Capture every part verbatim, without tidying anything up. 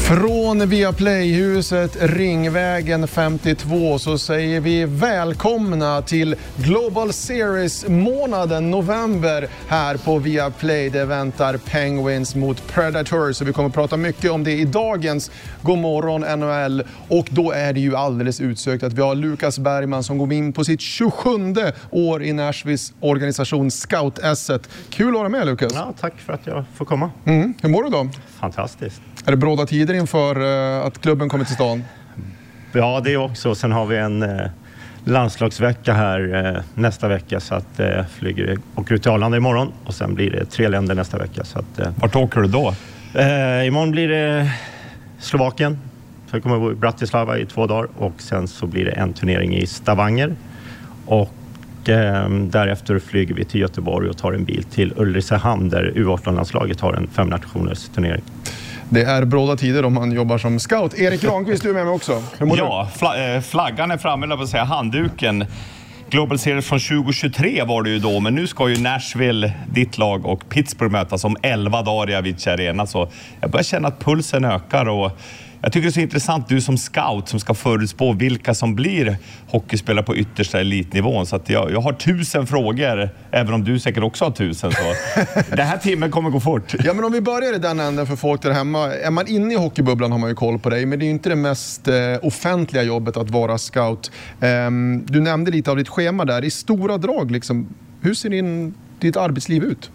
Från Viaplayhuset Ringvägen femtiotvå så säger vi välkomna till Global Series-månaden november här på Viaplay. Det väntar Penguins mot Predators, så vi kommer att prata mycket om det i dagens Godmorgon N H L. Och då är det ju alldeles utsökt att vi har Lukas Bergman som går in på sitt tjugosjunde år i Nashvilles organisation Scout-S. Kul att vara med, Lukas. Ja, tack för att jag får komma. Mm. Hur mår du då? Fantastiskt. Är det bråda tider inför uh, att klubben kommer till stan? Ja, det är också. Sen har vi en uh, landslagsvecka här uh, nästa vecka, så att uh, flyger åker ut till Arlanda imorgon och sen blir det tre länder nästa vecka. Så att, uh, Vart åker du då? Uh, imorgon blir det Slovakien. Så jag kommer att bo i Bratislava i två dagar och sen så blir det en turnering i Stavanger. Och uh, därefter flyger vi till Göteborg och tar en bil till Ulricehamn där U arton-landslaget har en femnationers turnering. Det är bråda tider om man jobbar som scout. Erik Granqvist, du är med mig också. Ja, fla- flaggan är framme, eller vad säga, handduken. Global Series från tjugo tjugotre var det ju då, men nu ska ju Nashville, ditt lag, och Pittsburgh mötas om elva dagar i Avicii Arena. Så jag börjar känna att pulsen ökar och jag tycker det är så intressant, du som scout som ska förutspå vilka som blir hockeyspelare på yttersta elitnivån. Så att jag, jag har tusen frågor, även om du säkert också har tusen. Så det här timmen kommer gå fort. Ja, men om vi börjar i den änden för folk där hemma. Är man inne i hockeybubblan har man ju koll på dig, men det är ju inte det mest eh, offentliga jobbet att vara scout. Um, du nämnde lite av ditt schema där. I stora drag, liksom, hur ser din, ditt arbetsliv ut?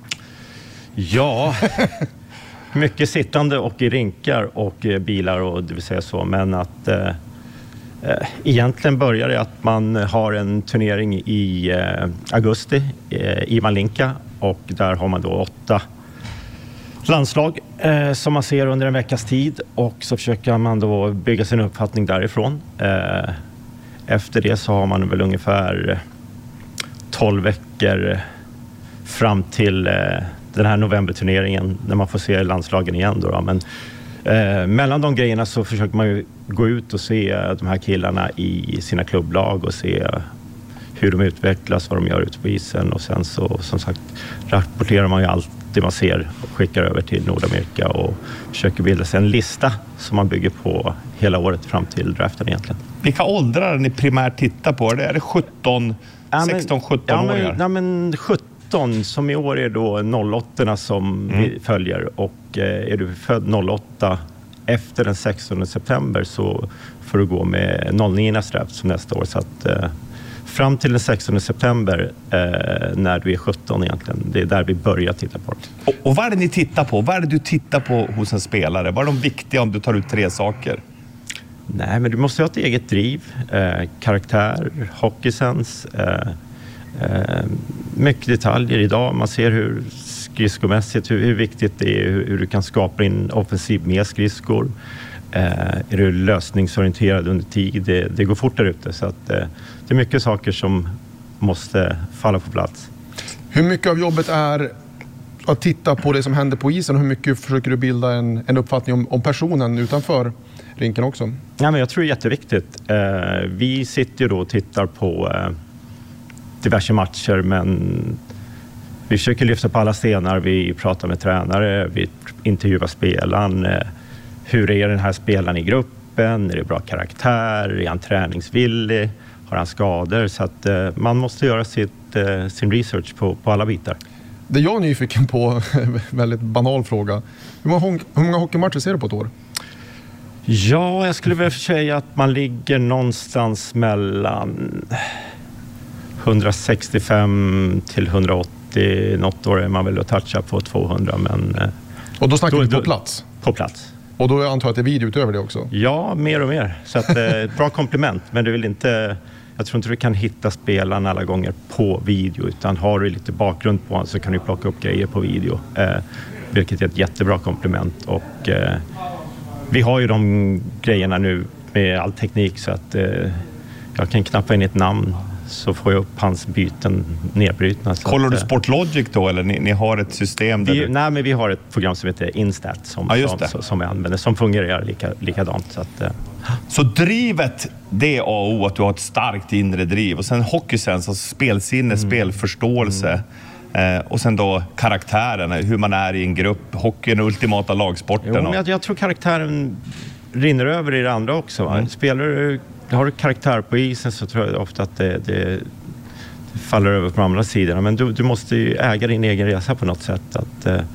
Ja... Mycket sittande och i rinkar och eh, bilar och det vill säga så. Men att eh, eh, egentligen börjar det att man har en turnering i eh, augusti eh, i Malinka. Och där har man då åtta landslag eh, som man ser under en veckas tid. Och så försöker man då bygga sin uppfattning därifrån. Eh, efter det så har man väl ungefär tolv veckor fram till... Eh, den här novemberturneringen när man får se landslagen igen då, då. Men eh, mellan de grejerna så försöker man ju gå ut och se de här killarna i sina klubblag och se hur de utvecklas, vad de gör ute på isen, och sen så som sagt rapporterar man ju allt det man ser och skickar över till Nordamerika och försöker bilda sig en lista som man bygger på hela året fram till draften egentligen. Vilka åldrar ni primärt tittar på? Är det sjutton, sexton, sjutton-åringar? Ja, men, ja, men sjutton som i år är då noll åtta som mm. vi följer, och eh, är du född noll åtta efter den sextonde september så får du gå med noll nio nästa draft som nästa år. Så att eh, fram till den sextonde september eh, när du är sjutton egentligen, det är där vi börjar titta på det. Och, och vad är det ni tittar på? Vad är det du tittar på hos en spelare? Vad är de viktiga om du tar ut tre saker? Nej, men du måste ha ett eget driv, eh, karaktär, hockeysens, eh, Uh, mycket detaljer idag. Man ser hur skridskomässigt, hur, hur viktigt det är, hur, hur du kan skapa in offensiv med skridskor. Uh, är du lösningsorienterad under tid? Det, det går fort där ute. Så att, uh, det är mycket saker som måste falla på plats. Hur mycket av jobbet är att titta på det som händer på isen? Hur mycket försöker du bilda en, en uppfattning om, om personen utanför rinken också? Ja, men jag tror det är jätteviktigt. Uh, vi sitter ju då och tittar på uh, diverse matcher, men vi försöker lyfta på alla stenar. Vi pratar med tränare, vi intervjuar spelaren. Hur är den här spelaren i gruppen? Är det bra karaktär? Är han träningsvillig? Har han skador? Så att eh, man måste göra sitt, eh, sin research på, på alla bitar. Det jag är nyfiken på, väldigt banal fråga. Hur många, hur många hockeymatcher ser du på ett år? Ja, jag skulle väl säga att man ligger någonstans mellan hundrasextiofem till hundraåttio. Något år är man väl att toucha på tvåhundra. Men, och då snackar då, vi på då, plats? På plats. Och då antar jag att det är video utöver det också? Ja, mer och mer. Så att, eh, bra komplement. Men du vill inte, jag tror inte du kan hitta spelarna alla gånger på video. Utan har du lite bakgrund på honom så kan du plocka upp grejer på video. Eh, vilket är ett jättebra komplement. Och eh, vi har ju de grejerna nu med all teknik så att eh, jag kan knappa in ett namn så får jag upp hans byten nedbrutna. Kollar du Sportlogic då, eller ni, ni har ett system där vi, du... Nej, men vi har ett program som heter Instat som, ja, just det. som, som jag använder, som fungerar lika, likadant. Så, att, så drivet, det är A och O, att du har ett starkt inre driv. Och sen hockeysens, alltså spelsinne, mm. spelförståelse. Eh, och sen då karaktären, hur man är i en grupp. Hockey är den ultimata lagsporten. Jo, men jag, jag tror karaktären rinner över i det andra också. Mm. Spelar du, har du karaktär på isen så tror jag ofta att det, det, det faller över på andra sidorna. Men du, du måste ju äga din egen resa på något sätt. Att eh,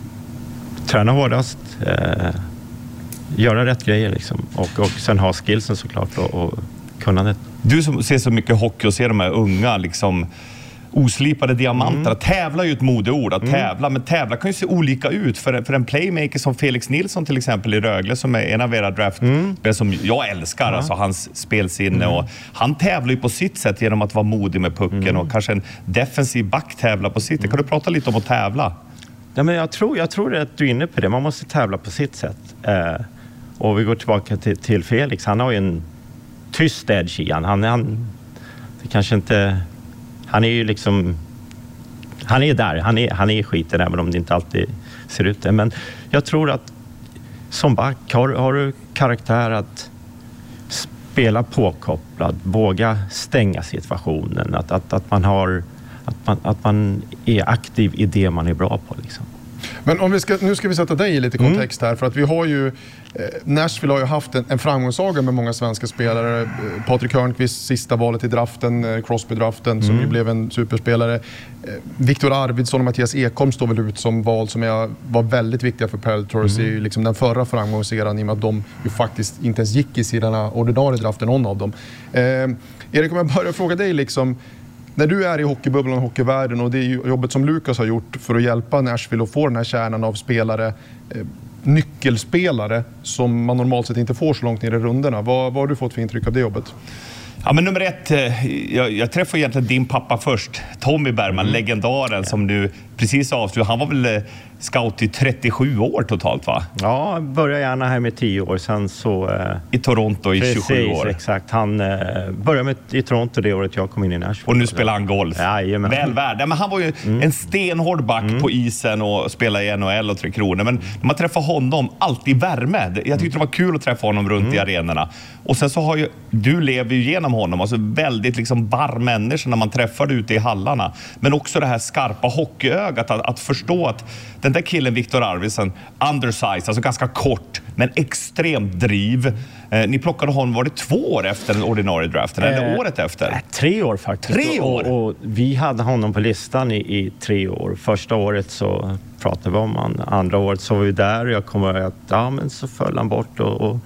träna hårdast, eh, göra rätt grejer liksom. Och, och sen ha skillsen såklart och, och kunnandet. Du som ser så mycket hockey och ser de här unga liksom oslipade diamanterna. Mm. Tävla är ju ett modeord, att mm. tävla. Men tävla kan ju se olika ut. För, för en playmaker som Felix Nilsson till exempel i Rögle, som är en av era draft, mm. som jag älskar, ja. Alltså hans spelsinne. Mm. Och han tävlar ju på sitt sätt genom att vara modig med pucken. Mm. Och kanske en defensiv back tävla på sitt. Mm. Kan du prata lite om att tävla? Ja, men jag tror, jag tror att du är inne på det. Man måste tävla på sitt sätt. Eh, och vi går tillbaka till, till Felix. Han har ju en tyst edge i han. Han, han det kanske inte... Han är ju liksom... Han är där. Han är, han är skiten även om det inte alltid ser ut det. Men jag tror att som back har, har du karaktär att spela påkopplad. Våga stänga situationen. Att, att, att, man, har, att, man, att man är aktiv i det man är bra på liksom. Men om vi ska, nu ska vi sätta dig i lite kontext här, för att vi har ju eh, Nashville har ju haft en, en framgångssaga med många svenska spelare. Eh, Patrik Hörnqvist, sista valet i draften, eh, Crosby-draften mm. som ju blev en superspelare. Eh, Viktor Arvidsson och Mattias Ekholm står väl ut som val som är, var väldigt viktiga för Predators mm. i liksom den förra framgångsserien, i och med att de ju faktiskt inte ens gick i sina ordinarie draften, någon av dem. Eh, Erik, om jag börjar fråga dig liksom, när du är i hockeybubblan och hockeyvärlden, och det är ju jobbet som Lukas har gjort för att hjälpa Nashville att få den här kärnan av spelare, eh, nyckelspelare som man normalt sett inte får så långt ner i rundorna. Vad, vad har du fått för intryck av det jobbet? Ja, men nummer ett, jag, jag träffade egentligen din pappa först, Tommy Bergman, mm. legendaren som du precis avslutade. Han var väl scout i trettiosju år totalt, va? Ja, började gärna här med tio år, sen så... Eh, I Toronto i precis, tjugosju år. Exakt. Han eh, började med, i Toronto det året jag kom in i Nashville. Och nu spelar han golf. Ja, väl värd. Ja, men han var ju mm. en stenhård back mm. på isen och spelade i N H L och Tre Kronor. Men när man träffar honom, alltid värme. Jag tyckte det var kul att träffa honom runt mm. i arenorna. Och sen så har ju, du lever ju genom honom. Alltså väldigt liksom varm människa när man träffar det ute i hallarna. Men också det här skarpa hockeyögat. Att, att förstå att den där killen, Viktor Arvidsson, undersized, alltså ganska kort, men extremt driv. Eh, ni plockade honom, var det två år efter den ordinarie draften, eh, eller året efter? Eh, tre år faktiskt. Tre år? Och, och vi hade honom på listan i, i tre år. Första året så pratade vi om han. Andra året så var vi där och jag kommer att ja, men så föll han bort och, och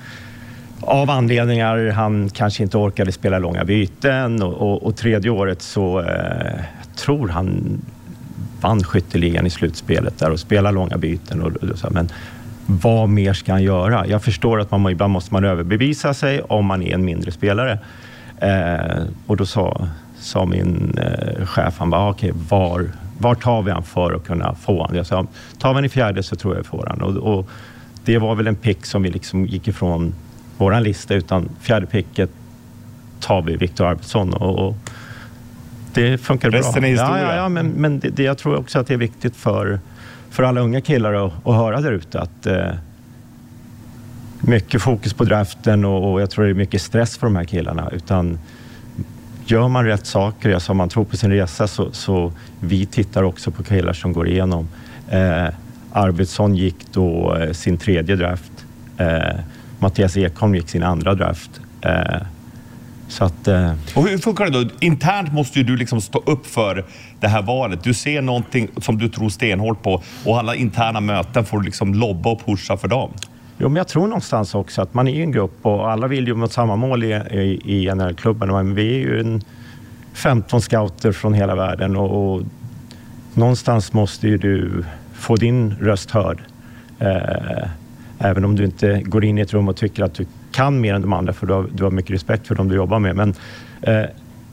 av anledningar han kanske inte orkade spela långa byten och, och, och tredje året så eh, tror han vann skytteligan i slutspelet där och spela långa byten och, och så, men vad mer ska han göra? Jag förstår att man ibland måste man överbevisa sig om man är en mindre spelare. Eh, och då sa, sa min eh, chef, han bara, okej, okay, var, var tar vi han för att kunna få han? Jag sa, tar vi han i fjärde så tror jag vi får han. Och, och det var väl en pick som vi liksom gick ifrån våran lista, utan fjärde picket tar vi Viktor Arvidsson och, och det funkar bra. Resten är historia. Ja, ja, ja, men, men det, det, jag tror också att det är viktigt för, för alla unga killar att, att höra där ute att eh, mycket fokus på draften och, och jag tror det är mycket stress för de här killarna, utan gör man rätt saker, jag sa man tror på sin resa, så, så vi tittar också på killar som går igenom. Eh, Arvidsson gick då eh, sin tredje draft. Eh, Mattias Ekholm gick sin andra draft. Eh, Så att, eh... Och hur funkar det då? Internt måste ju du liksom stå upp för det här valet. Du ser någonting som du tror stenhårt på och alla interna möten får du liksom lobba och pusha för dem. Jo, men jag tror någonstans också att man är en grupp och alla vill ju mot samma mål i, i, i N H L-klubben. Men vi är ju en femton scouter från hela världen och, och någonstans måste ju du få din röst hörd. Eh, även om du inte går in i ett rum och tycker att du kan mer än de andra, för du har, du har mycket respekt för dem du jobbar med. Men eh,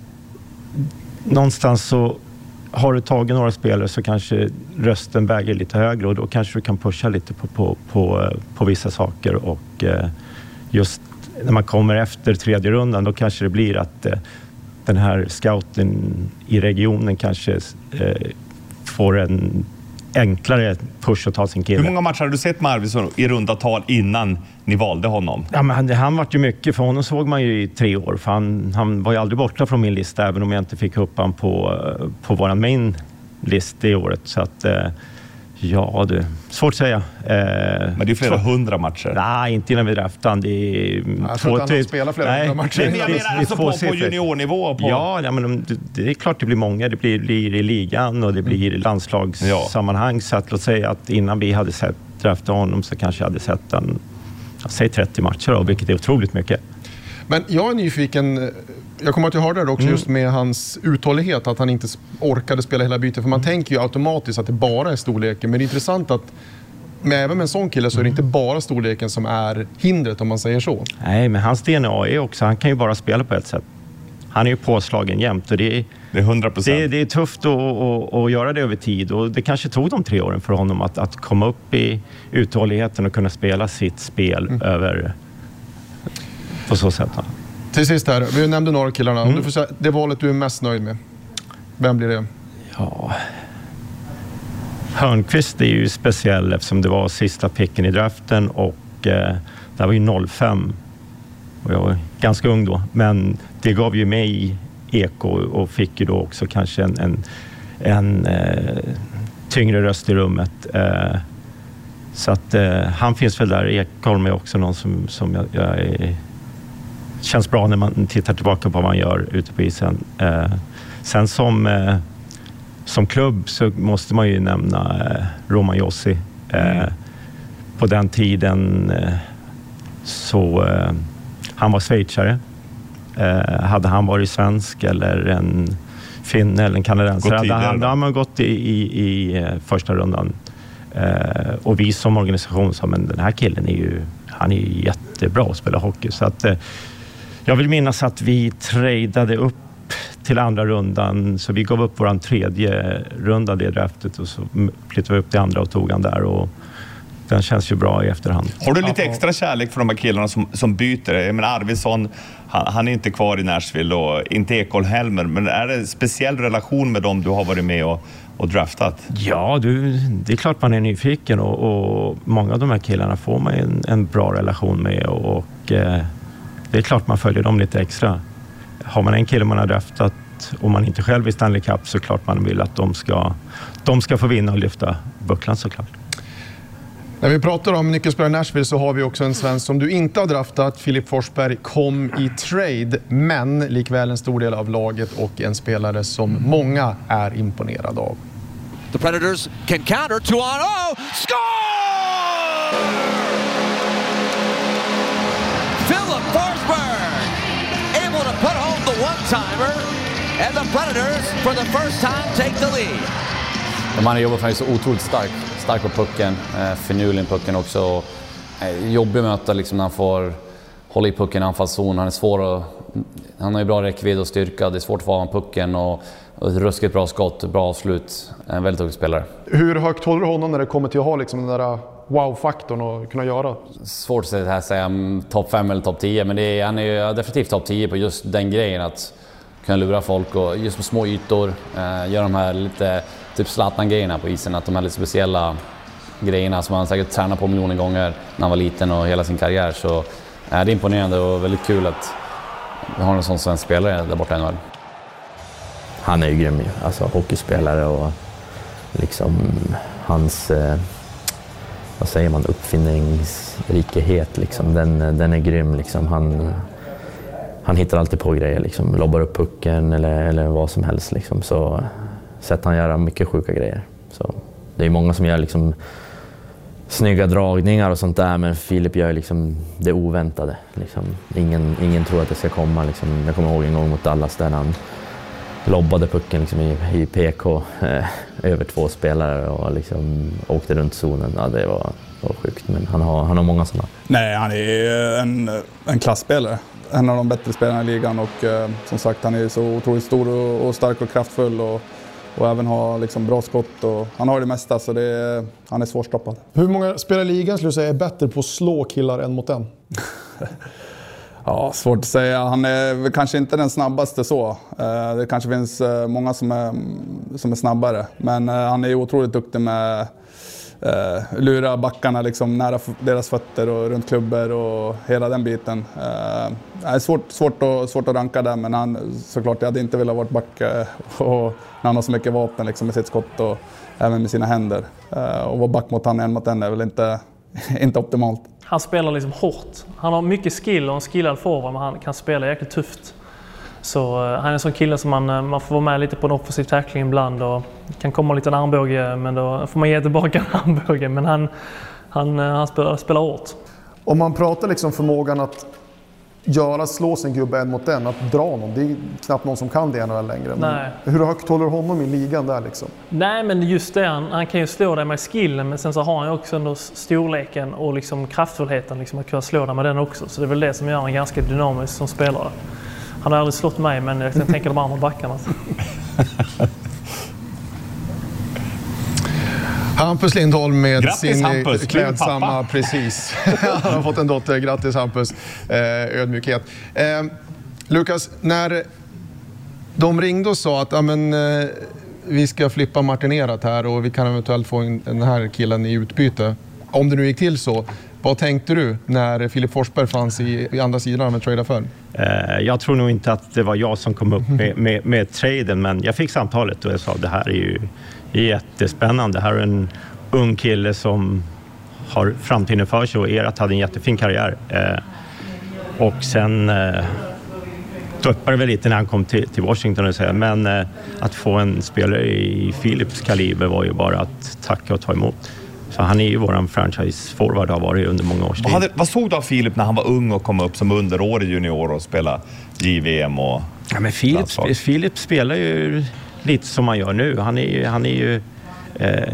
någonstans så har du tagit några spelare så kanske rösten väger lite högre och då kanske du kan pusha lite på, på, på, på vissa saker. Och eh, just när man kommer efter tredje rundan då kanske det blir att eh, den här scouten i regionen kanske eh, får en enklare push att ta sin kille. Hur många matcher har du sett med Arvidsson i runda tal innan ni valde honom? Ja, men han, han var ju mycket, för honom såg man ju i tre år. För han, han var ju aldrig borta från min lista, även om jag inte fick upp han på, på våran main list det året. Så att, eh, ja du, svårt att säga. Eh, Men det är flera två, hundra matcher. Nej, inte innan vi draftade. Det är jag tror inte han spelar flera nej, hundra matcher. Det, det, det, det, alltså på, på juniornivå? På... Ja, ja men det är klart det blir många. Det blir, blir i ligan och det blir i landslagssammanhang. Ja. Så att låt säga att innan vi hade sett drafta honom så kanske jag hade sett en, säg trettio matcher då, vilket är otroligt mycket. Men jag är nyfiken, jag kommer att jag hörde det också mm. just med hans uthållighet, att han inte orkade spela hela bytet. För man mm. tänker ju automatiskt att det bara är storleken. Men det är intressant att med, även med en sån kille så är det inte bara storleken som är hindret, om man säger så. Nej, men hans D N A är också, han kan ju bara spela på ett sätt. Han är ju påslagen jämt och det är, det är hundra procent. Det, det är tufft att, att, att göra det över tid och det kanske tog de tre åren för honom att, att komma upp i uthålligheten och kunna spela sitt spel mm. över på så sätt. Ja. Till sist här, vi nämnde några killarna. Mm. Om du får säga, det valet du är mest nöjd med, vem blir det? Ja... Hörnqvist är ju speciell eftersom det var sista picken i draften och eh, det var ju noll fem och jag var ganska ung då, men det gav ju mig eko och fick ju då också kanske en, en, en eh, tyngre röst i rummet. Eh, så att eh, han finns väl där. Ekholm är också någon som, som jag, jag är, känns bra när man tittar tillbaka på vad man gör ute på isen. Eh, sen som eh, Som klubb så måste man ju nämna eh, Roman Josi. Eh, mm. På den tiden eh, så eh, han var schweizare. Eh, hade han varit svensk eller en finne eller en kanadensare hade han, hade han gått i, i, i första rundan. Eh, och vi som organisation sa, men den här killen är ju, han är ju jättebra att spela hockey. Så att, eh, jag vill minnas att vi tradade upp till andra rundan, så vi gav upp våran tredje runda det draftet och så flyttade vi upp till andra och tog han där och den känns ju bra i efterhand. Har du lite extra kärlek för de här killarna som, som byter? Jag menar Arvidsson, han, han är inte kvar i Nashville och inte Ekholm Helmer, men är det en speciell relation med dem du har varit med och, och draftat? Ja, du, det är klart man är nyfiken och, och många av de här killarna får man en, en bra relation med och, och eh, det är klart man följer dem lite extra. Har man en kille man har draftat och man inte själv i Stanley Cup så klart man vill att de ska, de ska få vinna och lyfta bucklan såklart. När vi pratar om nyckelspelare i Nashville så har vi också en svensk som du inte har draftat. Filip Forsberg kom i trade, men likväl en stor del av laget och en spelare som många är imponerade av. The Predators can counter, two on, oh, score! Filip Forsberg able to put home the one-timer, and the Predators for the first time take the lead. De här jobbar faktiskt så otroligt stark, stark på pucken, eh, finurlig pucken också. Eh, jobbig att möta liksom när han får hålla i pucken i anfallszon. Han är svår att, han har ju bra räckvidd och styrka, det är svårt att få av pucken och, och ett ruskigt bra skott, bra avslut. En väldigt duktig spelare. Hur högt håller du honom när det kommer till att ha liksom den där wow-faktorn och kunna göra? Svårt att säga, säga topp fem eller topp tio, men det är, han är ju definitivt topp tio på just den grejen att kunna lura folk och just med små ytor, eh, göra de här lite typ Zlatan-grejerna på isen, att de här lite speciella grejerna som han säkert tränar på miljoner gånger när han var liten och hela sin karriär, så är det imponerande och väldigt kul att vi har en sån svensk spelare där borta i N H L. Han är ju grym, alltså hockeyspelare och liksom hans, eh, vad säger man, uppfinningsrikhet liksom, den, den är grym liksom. Han, han hittar alltid på grejer liksom, lobbar upp pucken eller, eller vad som helst liksom, så sett han göra mycket sjuka grejer. Så det är många som gör liksom snygga dragningar och sånt där, men Filip gör liksom det oväntade liksom. Ingen, ingen tror att det ska komma liksom. Jag kommer ihåg en gång mot Dallas där han lobbade pucken liksom i, i P K eh, över två spelare och liksom åkte runt zonen. Ja, det var, var sjukt, men han har, han har många sådana. Nej, han är en, en klassspelare. En av de bättre spelarna i ligan och eh, som sagt, han är så otroligt stor och, och stark och kraftfull och, och även har liksom bra skott och han har det mesta, så det är, han är svårstoppad. Hur många spelare i ligan skulle du säga är bättre på att slå killar än mot den? Ja, svårt att säga. Han är kanske inte den snabbaste så. Eh, det kanske finns eh, många som är, som är snabbare, men eh, han är otroligt duktig med eh, lura backarna liksom nära f- deras fötter och runt klubbor och hela den biten. Eh, det är svårt, svårt, att, svårt att ranka där, men han, såklart jag hade inte velat vara back eh, och när han har så mycket vapen liksom, med sitt skott och även med sina händer. Eh, och vara back mot han en mot en är väl inte, inte optimalt. Han spelar liksom hårt. Han har mycket skill och en skillad forward, men han kan spela jäkligt tufft. Så uh, han är en sån kille som man, uh, man får vara med lite på en offensiv tackling ibland och kan komma lite en armbåge, men då får man ge tillbaka en armbåge. Men han, han, uh, han spelar, spelar hårt. Om man pratar liksom förmågan att göra, slå sin gubbe en mot en, att dra någon, det är knappt någon som kan det än längre. Nej. Hur högt håller du honom i ligan där liksom? Nej, men just det, han, han kan ju slå dig med skillen, men sen så har han ju också ändå storleken och liksom kraftfullheten liksom, att kunna slå dig med den också. Så det är väl det som gör han ganska dynamisk som spelare. Han har aldrig slått mig, men jag tänker de andra backarna. Hampus Lindholm med grattis, sin Hampus. klädsamma, precis. Han har fått en dotter, grattis Hampus, eh, ödmjukhet. Eh, Lukas, när de ringde och sa att ja, men, eh, vi ska flippa Martin Erat här och vi kan eventuellt få in den här killen i utbyte. Om det nu gick till så, vad tänkte du när Filip Forsberg fanns i, i andra sidan av en trade-affär? Eh, jag tror nog inte att det var jag som kom upp med, med, med traden, men jag fick samtalet och jag sa det här är ju jättespännande. Det här är en ung kille som har framtiden för sig och Erat hade en jättefin karriär. Eh, och sen eh, tuppade det väl lite när han kom till, till Washington och säga, men eh, att få en spelare i Philips kaliber var ju bara att tacka och ta emot. Så han är ju våran franchise-forward, har varit under många års tid. Vad, hade, vad såg du av Filip när han var ung och kom upp som underårig junior och spela J V M och... Ja, men Filip, Filip spelar ju lite som man gör nu. Han är ju, han är ju, eh,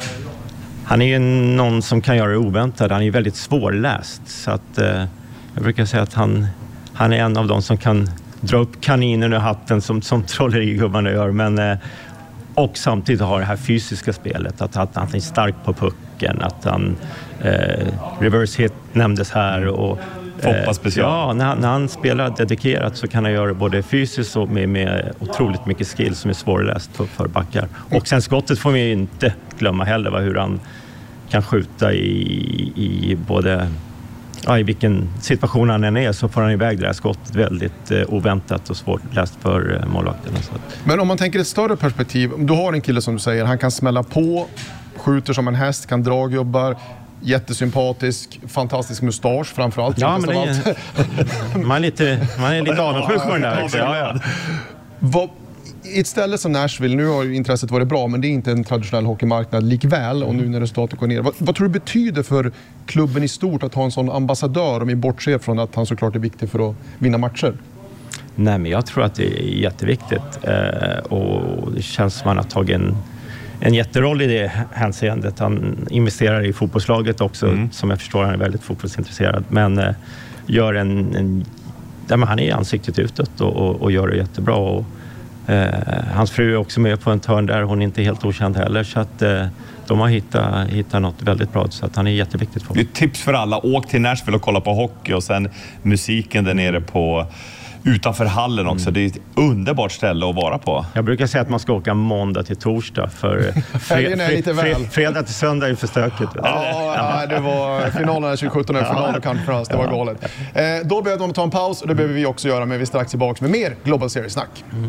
han är ju någon som kan göra det oväntat. Han är ju väldigt svårläst. Så att, eh, jag brukar säga att han, han är en av dem som kan dra upp kaninen ur hatten som, som trollerigubbarna gör. Men, eh, och samtidigt har det här fysiska spelet. Att, att han är stark på pucken. Att han eh, reverse hit nämndes här och Foppa special. Ja, när han, när han spelar dedikerat så kan han göra både fysiskt och med, med otroligt mycket skill som är svårläst för, för backar. Och sen skottet får vi inte glömma heller, va, hur han kan skjuta i, i både... Ja, i vilken situation han än är så får han iväg det här skottet väldigt eh, oväntat och svårt läst för eh, målvakterna. Så. Men om man tänker ett större perspektiv, du har en kille som du säger, han kan smälla på, skjuter som en häst, kan dra gubbar, jättesympatisk, fantastisk mustasch framförallt. Ja, men det är, man är lite, man är lite avundsjuk på den där. Också. Ja, ja. Vad, i ett ställe som Nashville, nu har ju intresset varit bra, men det är inte en traditionell hockeymarknad likväl, och nu när resultatet går ner. Vad, vad tror du betyder för klubben i stort att ha en sån ambassadör, om vi bortser från att han såklart är viktig för att vinna matcher? Nej, men jag tror att det är jätteviktigt eh, och det känns som att han har tagit en, en jätteroll i det hänseendet. Han investerar i fotbollslaget också, mm. som jag förstår, han är väldigt fotbollsintresserad, men eh, gör en, en ja, men han är i ansiktet utåt och, och, och gör det jättebra. Och, eh, hans fru är också med på en törn där, hon är inte helt okänd heller, så att eh, de har hittat, hittat något väldigt bra, så att han är jätteviktigt för. Det är ett tips för alla, åk till Nashville och kolla på hockey, och sen musiken där nere på utanför hallen också. Mm. Det är ett underbart ställe att vara på. Jag brukar säga att man ska åka måndag till torsdag, för fred, fred, fred, fredag till söndag är för stökigt. Ja, ja, det var finalen tjugo sjutton, en final och conference, det var galet. Eh, då behöver de ta en paus, och det behöver vi också göra, men vi är strax tillbaka med mer Global Series-snack. Mm.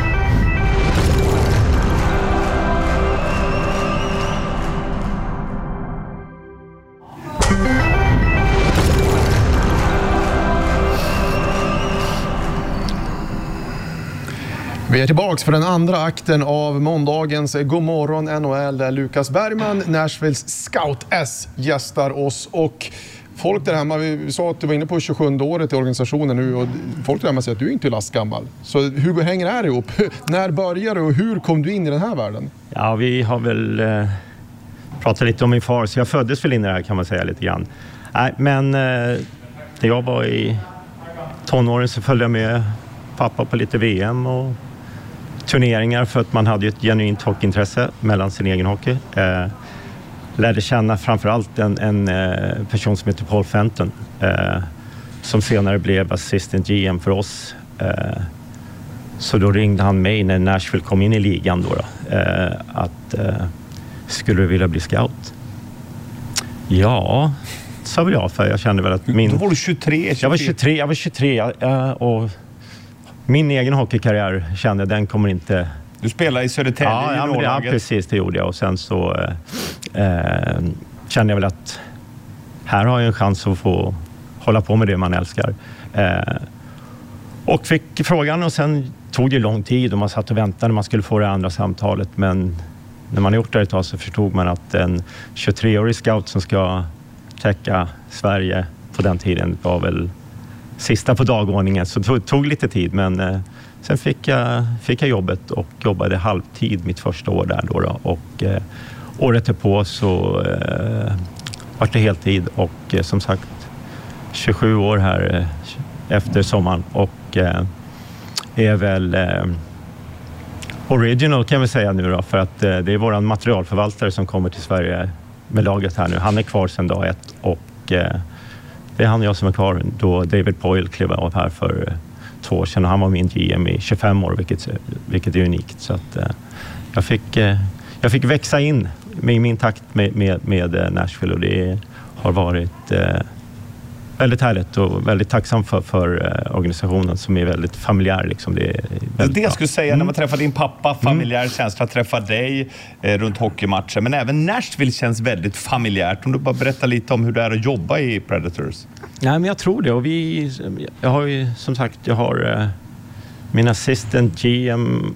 Vi är tillbaka för den andra akten av måndagens Godmorgon N H L, där Lukas Bergman, Nashvilles Scout S, gästar oss. Och folk där hemma, vi sa att du var inne på tjugosjunde året i organisationen nu, och folk där hemma säger att du är inte lastgammal. Så hur hänger det här ihop? När började du och hur kom du in i den här världen? Ja, vi har väl eh, pratat lite om min far, så jag föddes väl in i det här, kan man säga lite grann. Nej, men eh, när jag var i tonåren så följde jag med pappa på lite V M och turneringar, för att man hade ju ett genuint hockeyintresse mellan sin egen hockey. Eh, lärde känna framförallt en, en eh, person som heter Paul Fenton, eh, som senare blev assistant G M för oss. Eh, så då ringde han mig när Nashville kom in i ligan då, då eh, att eh, skulle du vilja bli scout? Ja, sa väl jag, för jag kände väl att min... Då var du tjugotre, tjugotre. Jag var tjugotre, jag var tjugotre och min egen hockeykarriär kände den kommer inte... Du spelade i Södertälje ja, i ja, det, ja, precis, det gjorde jag. Och sen så eh, kände jag väl att här har jag en chans att få hålla på med det man älskar. Eh, och fick frågan och sen tog det lång tid och man satt och väntade när man skulle få det andra samtalet. Men när man gjort det ett tag så förstod man att en tjugotreårig scout som ska täcka Sverige på den tiden var väl sista på dagordningen. Så det tog lite tid, men eh, sen fick jag, fick jag jobbet och jobbade halvtid mitt första år där då. då. Och eh, året därpå så eh, var det heltid och eh, som sagt tjugosju år här eh, efter sommaren och eh, är väl eh, original kan vi säga nu då, för att eh, det är våran materialförvaltare som kommer till Sverige med laget här nu. Han är kvar sedan dag ett och eh, det är han och jag som är kvar då David Poyle klev av här för eh, två år sedan och han var min G M i tjugofem år, vilket, vilket är unikt. Så att eh, jag, fick, eh, jag fick växa in med min takt med, med, med Nashville och det har varit eh, väldigt härligt och väldigt tacksam för, för eh, organisationen som är väldigt familjär. Liksom. Det är väldigt det jag skulle säga, mm. när man träffar din pappa, familjär mm. känsla, träffa dig eh, runt hockeymatcher, men även Nashville känns väldigt familjärt. Om du bara berättar lite om hur det är att jobba i Predators. Nej, men jag tror det och vi, jag har ju som sagt, jag har eh, min assistent G M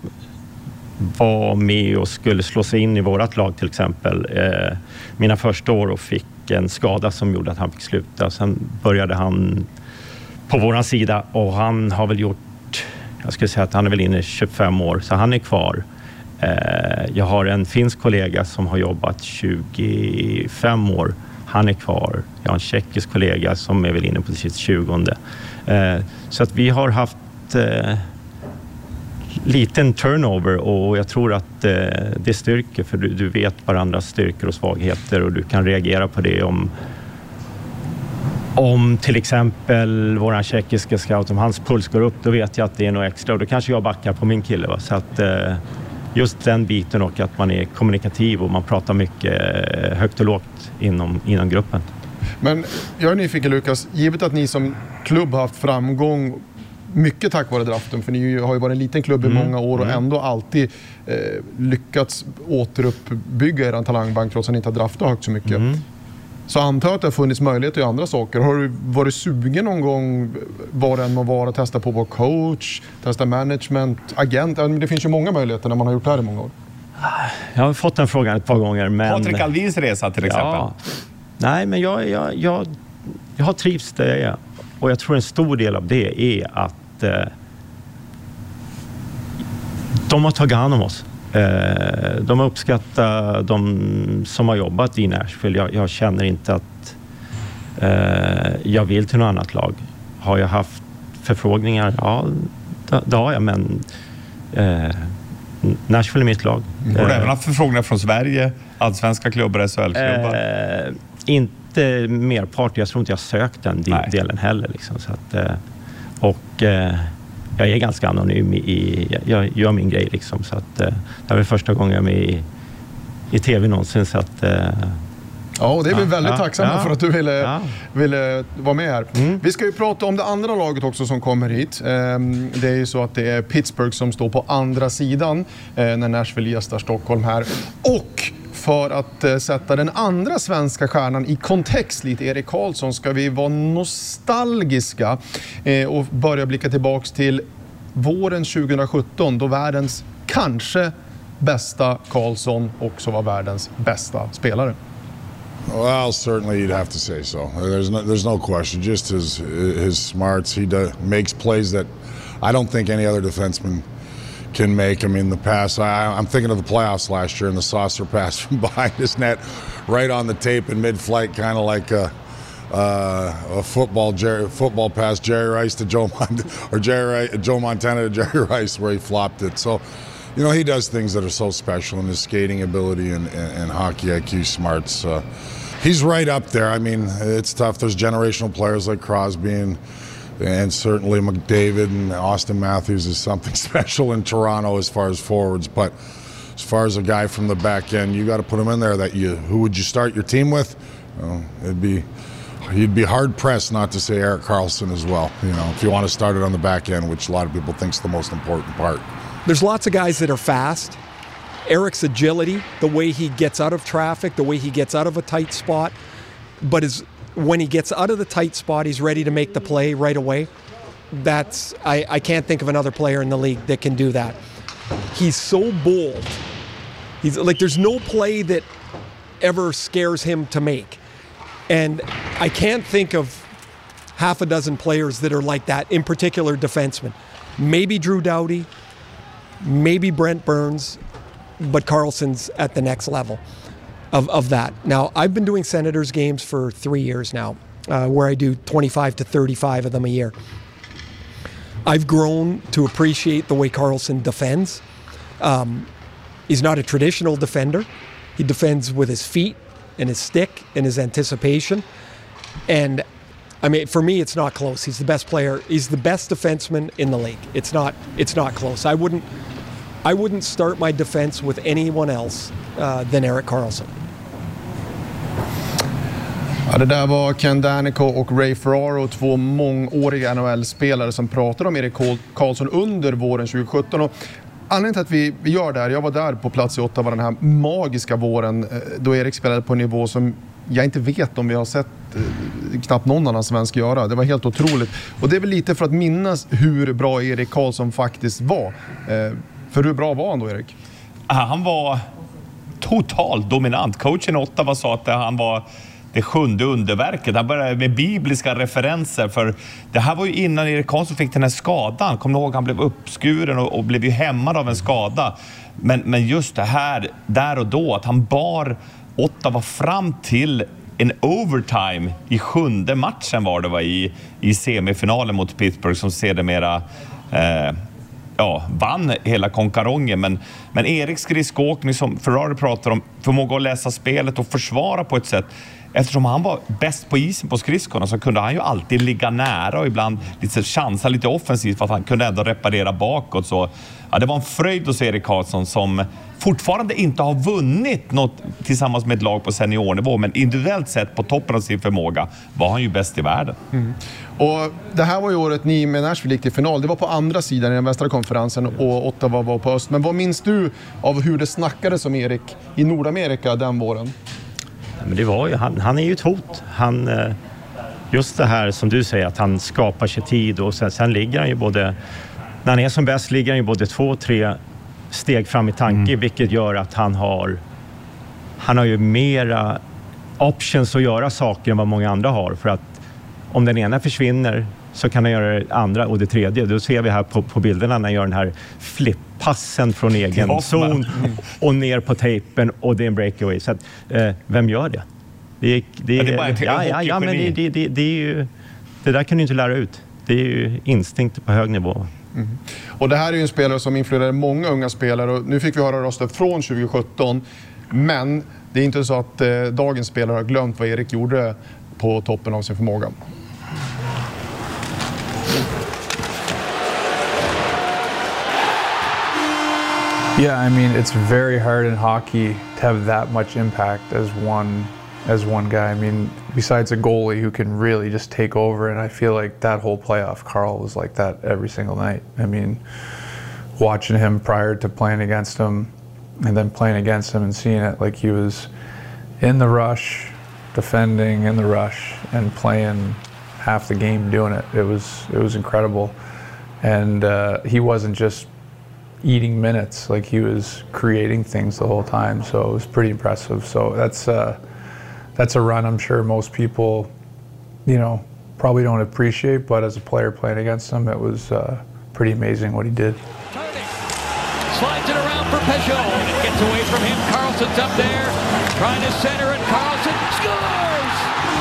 var med och skulle slå sig in i vårat lag till exempel eh, mina första år och fick en skada som gjorde att han fick sluta. Sen började han på våran sida och han har väl gjort, jag skulle säga att han är väl inne i tjugofem år så han är kvar. Eh, jag har en finsk kollega som har jobbat tjugofem år. Han är kvar. Jag har en tjeckisk kollega som är väl inne på sitt tjugonde. Eh, så att vi har haft eh, liten turnover och jag tror att eh, det styrker för du, du vet varandras styrkor och svagheter och du kan reagera på det om om till exempel våran tjeckiska scout, om hans puls går upp, då vet jag att det är något extra och då kanske jag backar på min kille. Va? Så att eh, just den biten och att man är kommunikativ och man pratar mycket eh, högt och lågt inom, inom gruppen. Men jag är nyfiken Lukas, givet att ni som klubb har haft framgång mycket tack vare draften, för ni har ju varit en liten klubb i mm. många år och mm. ändå alltid eh, lyckats återuppbygga er talangbank trots att ni inte har draftat högt så mycket. Mm. Så antar jag att det har funnits möjligheter i andra saker. Har du varit sugen någon gång var än må vara att testa på vår coach, testa management, agent? Det finns ju många möjligheter när man har gjort det här i många år. Jag har fått den frågan ett par gånger. Men... Patrik Alvins resa till exempel. Ja. Nej, men jag, jag, jag, jag har trivts där jag är. Och jag tror en stor del av det är att eh, de har tagit hand om oss. Eh, de har uppskattat de som har jobbat i Nashville. Jag, jag känner inte att eh, jag vill till något annat lag. Har jag haft förfrågningar? Ja, det, det har jag, men eh, Nashville är mitt lag. Har du eh, även haft förfrågningar från Sverige? Allsvenska klubbar, S H L-klubbar? Eh, inte merpart. Jag tror inte jag sökt den del, delen heller. Liksom, så att, och eh, jag är ganska anonym i, jag gör min grej liksom, så att eh, det här är första gången jag är med i, i tv någonsin så att eh, ja, och det är vi ja, väldigt ja, tacksamma ja, för att du ville, ja. ville vara med här. Mm. Vi ska ju prata om det andra laget också som kommer hit. Det är ju så att det är Pittsburgh som står på andra sidan när Nashville gästar Stockholm här. Och för att sätta den andra svenska stjärnan i kontext lite, Erik Karlsson, ska vi vara nostalgiska och börja blicka tillbaks till våren tjugosjutton då världens kanske bästa Karlsson också var världens bästa spelare. Well, certainly you'd have to say so. There's no, there's no question. Just his his smarts. He does, makes plays that I don't think any other defenseman can make. I mean, the pass. I, I'm thinking of the playoffs last year and the saucer pass from behind his net, right on the tape in mid-flight, kind of like a, uh, a football Jerry, football pass, Jerry Rice to Joe Mont- or Jerry Joe Montana to Jerry Rice, where he flopped it. So, you know, he does things that are so special in his skating ability and, and, and hockey I Q smarts. Uh, he's right up there. I mean, it's tough. There's generational players like Crosby and, and certainly McDavid and Austin Matthews is something special in Toronto as far as forwards. But as far as a guy from the back end, you got to put him in there. That you, who would you start your team with? Uh, it'd be, you'd be hard pressed not to say Erik Karlsson as well. You know, if you want to start it on the back end, which a lot of people think's the most important part. There's lots of guys that are fast. Erik's agility, the way he gets out of traffic, the way he gets out of a tight spot, but is when he gets out of the tight spot, he's ready to make the play right away. That's I, I can't think of another player in the league that can do that. He's so bold. He's like there's no play that ever scares him to make. And I can't think of half a dozen players that are like that, in particular defensemen. Maybe Drew Doughty, maybe Brent Burns, but Karlsson's at the next level of, of that. Now, I've been doing Senators games for three years now, uh, where I do twenty-five to thirty-five of them a year. I've grown to appreciate the way Karlsson defends. Um, he's not a traditional defender. He defends with his feet and his stick and his anticipation. And I mean, for me, it's not close. He's the best player. He's the best defenseman in the league. It's not. It's not close. I wouldn't. I wouldn't start my defense with anyone else uh, than Erik Karlsson. Ja, det där var Ken Daneyko och Ray Ferraro, två mångåriga N H L-spelare som pratade om Erik Karlsson under våren tjugo sjutton. Och anledningen till att vi, vi gör det här, jag var där på plats i Ottawa den här magiska våren då Erik spelade på en nivå som jag inte vet om vi har sett eh, knappt någon annan svensk göra. Det var helt otroligt. Och det är väl lite för att minnas hur bra Erik Karlsson faktiskt var. Eh, för hur bra var han då, Erik? Han var totalt dominant. Coachen i Ottawa sa att han var det sjunde underverket. Han började med bibliska referenser, för det här var ju innan Erik Karlsson fick den här skadan. Kom ihåg, han blev uppskuren och, och blev ju hämmad av en skada. Men, men just det här, där och då, att han bar Ottawa fram till en overtime i sjunde matchen var det var i, i semifinalen mot Pittsburgh, som sedermera eh, ja, vann hela konkarongen. Men, men Eriks skridskoåkning, som Ferrari pratar om, förmåga att läsa spelet och försvara på ett sätt. Eftersom han var bäst på isen på skridskorna så kunde han ju alltid ligga nära och ibland lite chansa lite offensivt för att han kunde ändå reparera bakåt. Så ja, det var en fröjd att se Erik Karlsson, som fortfarande inte har vunnit något tillsammans med ett lag på seniornivå, men individuellt sett på toppen av sin förmåga var han ju bäst i världen. Mm. Och det här var ju året ni med Nashville gick till final. Det var på andra sidan i den västra konferensen och Ottawa var på öst. Men vad minns du av hur det snackades om Erik i Nordamerika den våren? Men det var ju, han, han är ju ett hot. Han, just det här som du säger, att han skapar sig tid och sen, sen ligger han ju både, när han är som bäst ligger han ju både två, tre steg fram i tanke, mm. vilket gör att han har han har ju mera options att göra saker än vad många andra har, för att om den ena försvinner så kan han göra det andra och det tredje. Då ser vi här på, på bilderna när han gör den här flippassen från egen ja, zon och ner på tejpen, och det är en breakaway. Så att, eh, vem gör det? Det, är, det, är, det, är bara ja, ja, ja, men det, det, det, det är ju, det där kan du inte lära ut. Det är ju instinkt på hög nivå. Mm. Och det här är ju en spelare som influerar många unga spelare, och nu fick vi höra röster från tjugo sjutton, men det är inte så att eh, dagens spelare har glömt vad Erik gjorde på toppen av sin förmåga. Yeah, I mean, it's very hard in hockey to have that much impact as one as one guy. I mean, besides a goalie who can really just take over, and I feel like that whole playoff, Carl was like that every single night. I mean, watching him prior to playing against him and then playing against him and seeing it, like he was in the rush, defending in the rush, and playing half the game doing it. It was it was incredible. And uh, he wasn't just eating minutes, like he was creating things the whole time, so it was pretty impressive. So that's uh, that's a run I'm sure most people, you know, probably don't appreciate, but as a player playing against him, it was uh, pretty amazing what he did. Turning, slides it around for Peugeot, and it gets away from him. Karlsson's up there, trying to center, and Karlsson scores!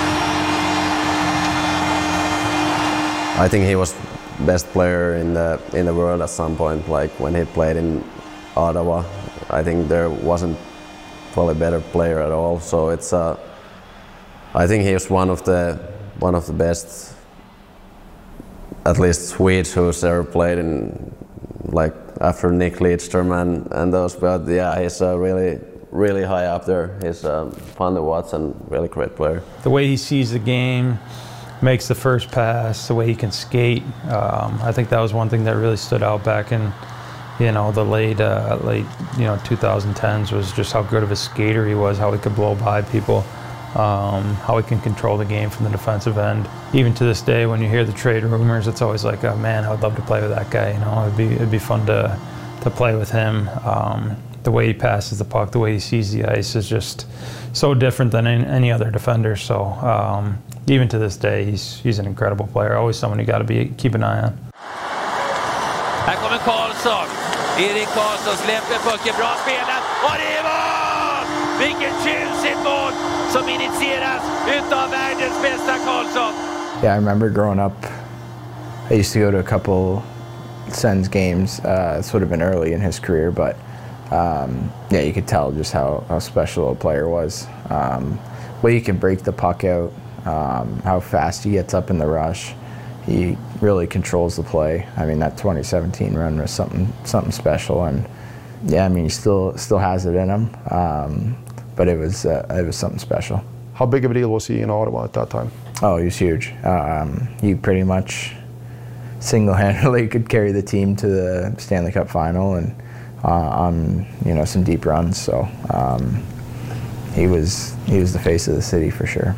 I think he was best player in the in the world at some point. Like when he played in Ottawa, I think there wasn't probably a better player at all. So it's uh, I think he was one of the one of the best, at least Swedes who's ever played in like after Nick Lidstrom and, and those, but yeah, he's uh, really, really high up there. He's um, fun to watch and really great player. The way he sees the game, makes the first pass, the way he can skate, um, I think that was one thing that really stood out back in, you know, the late, uh, late, you know, twenty tens was just how good of a skater he was, how he could blow by people. Um, how he can control the game from the defensive end. Even to this day, when you hear the trade rumors, it's always like, oh man, I would love to play with that guy. You know, it'd be it'd be fun to to play with him. Um, the way he passes the puck, the way he sees the ice is just so different than any, any other defender. So um, even to this day, he's he's an incredible player. Always someone you got to be keep an eye on. Här kommer Karlsson. Erik Karlsson släpper pucken, bra spelat och det är mål! Vilket tjusigt mål som initieras utav världens bästa Karlsson. Yeah, I remember growing up, I used to go to a couple Sens games. Uh, this would have been early in his career, but um, yeah, you could tell just how, how special a player was. Um, way he can break the puck out, um, how fast he gets up in the rush. He really controls the play. I mean, that twenty seventeen run was something something special, and yeah, I mean, he still still has it in him. Um, but it was uh, it was something special. How big of a deal was he in Ottawa at that time? Oh, he was huge. Um, he pretty much single-handedly could carry the team to the Stanley Cup final and uh, on you know some deep runs. So um, he was he was the face of the city for sure.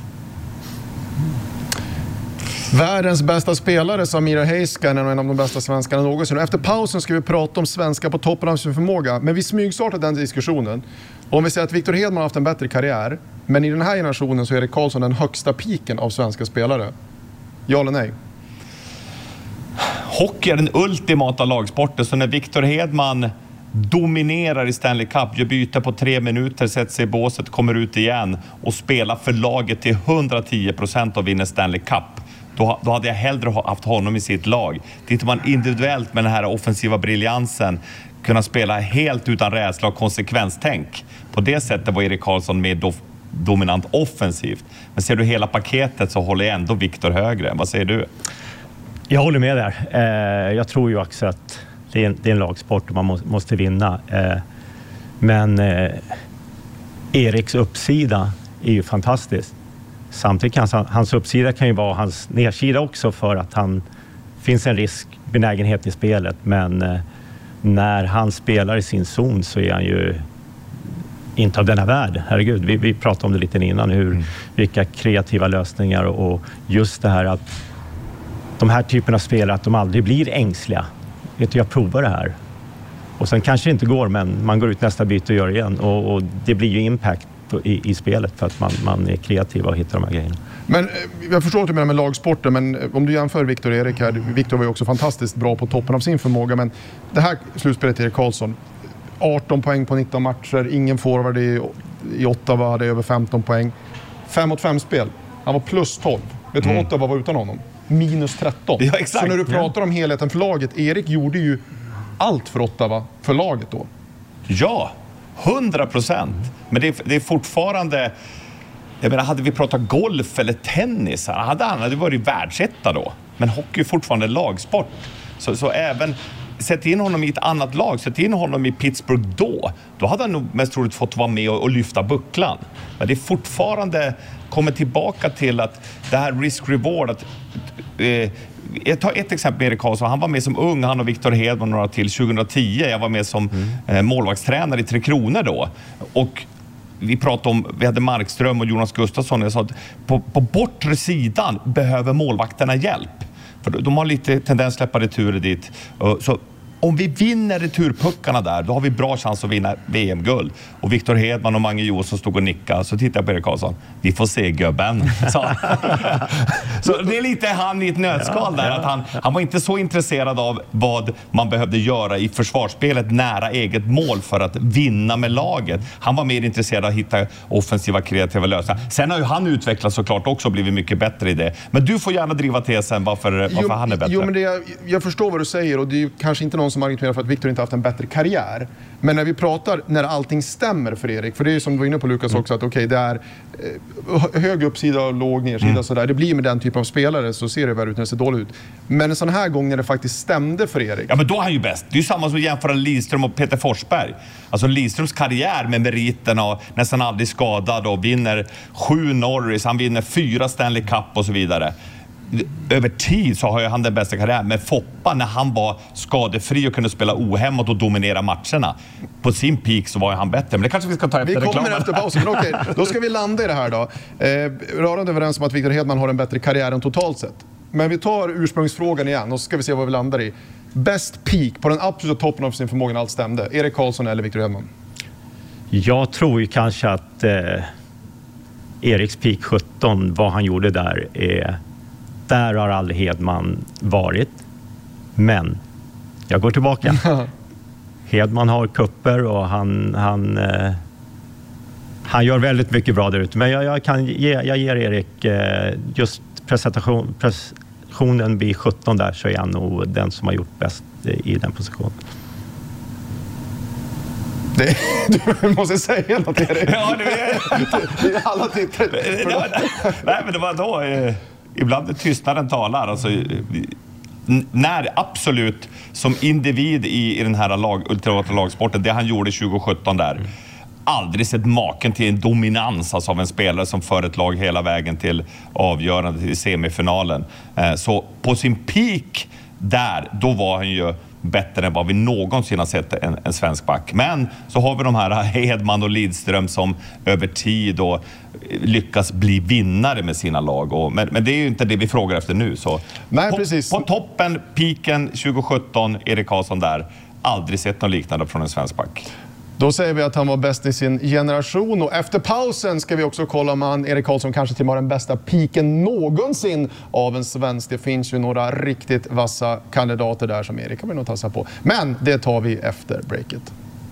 Världens bästa spelare, sa Mira Heiskanen, en av de bästa svenskarna någonsin. Efter pausen ska vi prata om svenska på toppen av sin förmåga, men vi smygstartar den diskussionen. Om vi säger att Victor Hedman har haft en bättre karriär, men i den här generationen så är Erik Karlsson den högsta piken av svenska spelare. Ja eller nej? Hockey är den ultimata lagsporten, så när Victor Hedman dominerar i Stanley Cup, gör byte på tre minuter, sätter sig i båset, kommer ut igen och spelar för laget till hundratio procent och vinner Stanley Cup. Då, då hade jag hellre haft honom i sitt lag. Tittar man individuellt med den här offensiva briljansen, kunna spela helt utan rädsla och konsekvenstänk. På det sättet var Erik Karlsson med do, dominant offensivt. Men ser du hela paketet så håller jag ändå Victor högre. Vad säger du? Jag håller med där. Eh, jag tror ju också att det är en, det är en lagsport och man må, måste vinna. Eh, men eh, Eriks uppsida är ju fantastisk. Samtidigt kan hans, hans uppsida kan ju vara hans nedsida också, för att han finns en risk, benägenhet i spelet. Men eh, när han spelar i sin zon så är han ju inte av denna värld. Herregud, vi, vi pratade om det lite innan, hur, mm. vilka kreativa lösningar och, och just det här att de här typerna av spelare, att de aldrig blir ängsliga. Vet du, jag provar det här. Och sen kanske det inte går, men man går ut nästa byte och gör igen. Och, och det blir ju impact i, i spelet för att man, man är kreativ och hittar de här grejerna. Men jag förstår att du menar med lagsporten, men om du jämför Victor och Erik här, Victor var ju också fantastiskt bra på toppen av sin förmåga, men det här slutspelet till Erik Karlsson, arton poäng på nitton matcher, ingen forward i, i Ottawa hade över femton poäng, fem mot fem spel, han var plus tolv. Vet du mm. vad Ottawa var utan honom? Minus tretton. Ja, exakt. Så när du pratar om helheten för laget, Erik gjorde ju allt för Ottawa, för laget då. Ja, hundra procent. Men det är, det är fortfarande, jag menar, hade vi pratat golf eller tennis, hade han hade varit världsetta då. Men hockey är fortfarande lagsport. Så, så även, sätt in honom i ett annat lag, sätt in honom i Pittsburgh då, då hade han nog mest troligt fått vara med och, och lyfta bucklan. Men det är fortfarande, kommer tillbaka till att det här risk-reward, att eh, jag tar ett exempel med Erik Karlsson. Han var med som ung, han och Victor Hedman några till tjugohundratio. Jag var med som mm. eh, målvaktstränare i Tre Kronor då. Och vi pratade om, vi hade Markström och Jonas Gustafsson. Jag sa att på, på bortre sidan behöver målvakterna hjälp. För de har lite tendens att släppa returer dit. Så om vi vinner returpuckarna där, då har vi bra chans att vinna V M-guld. Och Victor Hedman och Mange Johansson stod och nickade. Så tittar jag på Erik Karlsson. Vi får se gubben. Så, så det är lite han i ett nötskal där. Att han, han var inte så intresserad av vad man behövde göra i försvarsspelet nära eget mål för att vinna med laget. Han var mer intresserad av att hitta offensiva, kreativa lösningar. Sen har ju han utvecklats såklart också och blivit mycket bättre i det. Men du får gärna driva tesen varför, varför jo, han är bättre. Jo, men det, jag, jag förstår vad du säger, och det är ju kanske inte någon någon som argumenterar för att Victor inte haft en bättre karriär. Men när vi pratar när allting stämmer för Erik, för det är som du var inne på Lukas också, att okej, okay, det är eh, hög uppsida och låg nedsida mm. sådär. Det blir med den typen av spelare så ser det väl ut när det ser dåligt ut. Men en sån här gång när det faktiskt stämde för Erik. Ja, men då är han ju bäst. Det är ju samma som att jämföra Lidström och Peter Forsberg. Alltså Lidströms karriär med meriterna och nästan aldrig skadad och vinner sju Norris, han vinner fyra Stanley Cup och så vidare. Över tid så har ju han den bästa karriären. Men Foppa, när han var skadefri och kunde spela ohämmat och dominera matcherna, på sin peak så var ju han bättre. Men det kanske vi ska ta efter reklamen. Vi kommer reklamen. efter pausen, men okej, då ska vi landa i det här då. Eh, rörande överens om att Victor Hedman har en bättre karriär än totalt sett. Men vi tar ursprungsfrågan igen och så ska vi se vad vi landar i. Bäst peak på den absoluta toppen av sin förmåga när allt stämde. Erik Karlsson eller Victor Hedman? Jag tror ju kanske att eh, Eriks peak sjutton, vad han gjorde där, är... Där har aldrig Hedman varit. Men jag går tillbaka. Hedman har kupper och han, han, eh, han gör väldigt mycket bra där ute. Men jag, jag, kan ge, jag ger Erik eh, just presentation, prestationen vid sjutton där, så är han nog den som har gjort bäst i den positionen. Det, du måste säga något, Erik. Ja, det är, det är alla tittar. Nej, men det var då... Eh, ibland är tystnaden talar. Alltså, när absolut som individ i, i den här lag, ultimata lagsporten, det han gjorde tjugo sjutton där, mm. aldrig sett maken till en dominans alltså av en spelare som för ett lag hela vägen till avgörande, till semifinalen. Eh, så på sin peak där, då var han ju bättre än vad vi någonsin har sett en, en svensk back. Men så har vi de här Hedman och Lidström som över tid och lyckas bli vinnare med sina lag. Och, men, men det är ju inte det vi frågar efter nu. Så Nej, på, precis. på toppen, piken tjugo sjutton, Erik Karlsson där. Aldrig sett något liknande från en svensk back. Då säger vi att han var bäst i sin generation, och efter pausen ska vi också kolla om han, Erik Karlsson, kanske till och med den bästa piken någonsin av en svensk. Det finns ju några riktigt vassa kandidater där som Erik kan vi nog tassa på. Men det tar vi efter breaket.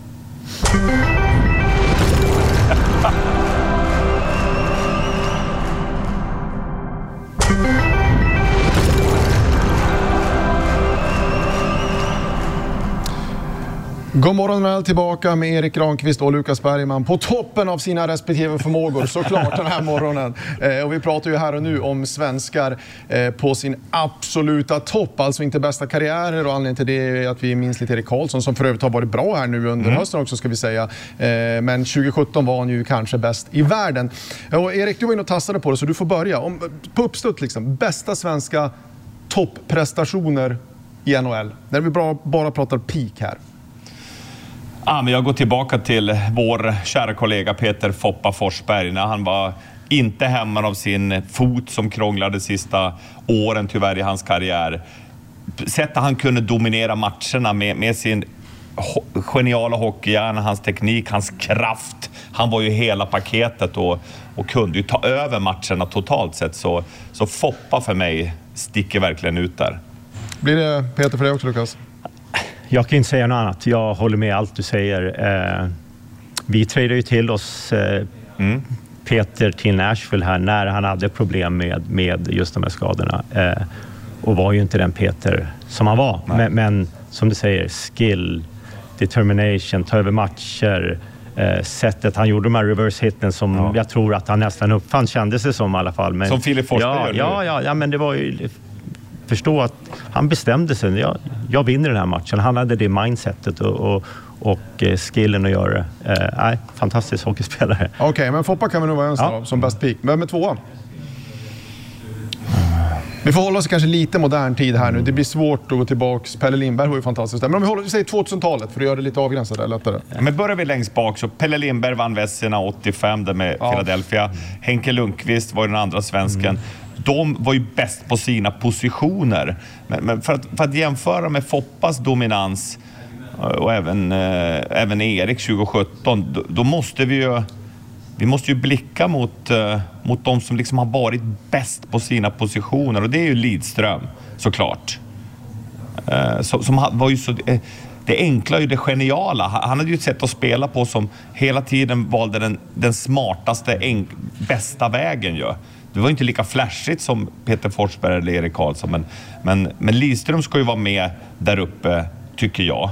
God morgon, väl tillbaka med Erik Granqvist och Lukas Bergman på toppen av sina respektive förmågor såklart den här morgonen. Eh, och vi pratar ju här och nu om svenskar eh, på sin absoluta topp, alltså inte bästa karriärer, och anledningen till det är att vi minns lite Erik Karlsson som för övrigt har varit bra här nu under mm. hösten också, ska vi säga. Eh, men tjugo sjutton var han ju kanske bäst i världen. Och Erik, du var inne och tassade på det, så du får börja. Om, på uppstutt liksom, bästa svenska topprestationer i N H L. När vi bara, bara pratar peak här. Ja, men jag går tillbaka till vår kära kollega Peter Foppa Forsberg när han var inte hemma av sin fot som krånglade sista åren tyvärr i hans karriär. Sättet han kunde dominera matcherna med, med sin ho- geniala hockeyhjärna, hans teknik, hans kraft. Han var ju hela paketet och, och kunde ju ta över matcherna totalt sett. Så, så Foppa för mig sticker verkligen ut där. Blir det Peter för dig också, Lukas? Jag kan inte säga något annat. Jag håller med allt du säger. Eh, vi tradade ju till oss eh, mm. Peter till Nashville här när han hade problem med, med just de här skadorna. Eh, och var ju inte den Peter som han var. Men, men som du säger, skill, determination, ta över matcher, eh, sättet han gjorde de här reverse hitten som ja. jag tror att han nästan uppfann, kände sig som i alla fall. Men, som Filip Forsberg. Ja, ja, ja, ja, men det var ju... förstå att han bestämde sig. Jag, jag vinner den här matchen. Han hade det mindsetet och, och, och skillen att göra det. Eh, nej, fantastisk hockeyspelare. Okej, okay, men Foppa kan vi nog vara en ja. som bäst peak. Vem är tvåan? Vi får hålla oss kanske lite modern tid här nu. Det blir svårt att gå tillbaka. Pelle Lindberg var ju fantastiskt. Men om vi håller vi säger tvåtusentalet för att göra det lite avgränsat eller lättare. Ja, men börjar vi längst bak så Pelle Lindberg vann Vesina åttiofem där med ja. Philadelphia. Henke Lundqvist var den andra svensken. Mm. De var ju bäst på sina positioner. Men, men för, att, för att jämföra med Foppas dominans och även, eh, även Erik tjugo sjutton, då, då måste vi ju vi måste ju blicka mot, eh, mot de som liksom har varit bäst på sina positioner, och det är ju Lidström såklart. Eh, som, som var ju så... Eh, det enkla är ju det geniala. Han hade ju ett sätt att spela på som hela tiden valde den, den smartaste, enk, bästa vägen ju. Det var inte lika flashigt som Peter Forsberg eller Erik Karlsson, men, men, men Lidström ska ju vara med där uppe tycker jag.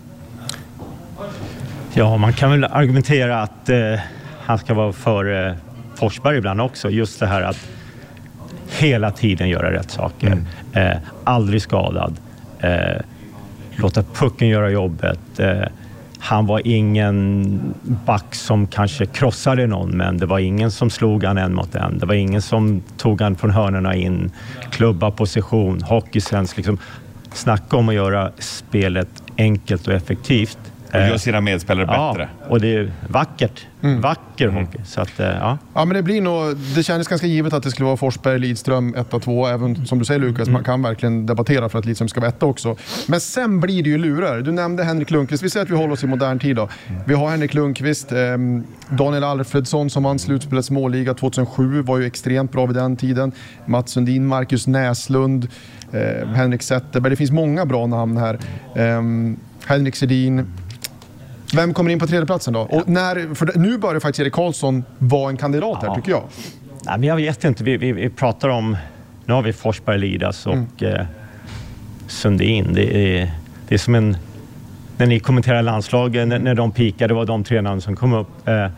Ja, man kan väl argumentera att eh, han ska vara för eh, Forsberg ibland också. Just det här att hela tiden göra rätt saker. Mm. Eh, aldrig skadad. Eh, låta pucken göra jobbet. Eh, han var ingen back som kanske krossade någon, men det var ingen som slog han en mot en. Det var ingen som tog han från hörnerna in. Klubba position, hockeysens. Liksom, snacka om att göra spelet enkelt och effektivt. Och gör sina medspelare ja, bättre. Och det är vackert. Mm. Vacker hockey. Så att, ja. Ja, men det blir nog, det kändes ganska givet att det skulle vara Forsberg, Lidström ett och två. Även som du säger, Lukas, mm. man kan verkligen debattera för att Lidström ska vara ett också. Men sen blir det ju lurar. Du nämnde Henrik Lundqvist. Vi säger att vi håller oss i modern tid då. Vi har Henrik Lundqvist, eh, Daniel Alfredsson som vann slutspelets målliga tjugohundrasju, var ju extremt bra vid den tiden. Mats Sundin, Marcus Näslund, eh, Henrik Zetterberg. Det finns många bra namn här. Eh, Henrik Sedin. Vem kommer in på tredjeplatsen då? Och när, för nu börjar faktiskt Erik Karlsson vara en kandidat här, ja. tycker jag. Nej, men jag vet inte. Vi, vi, vi pratar om... Nu har vi Forsberg, Lidas och mm. eh, Sundin. Det är, det är som en... När ni kommenterar landslagen, när, när de pikade, det var de tre namn som kom upp. Eh,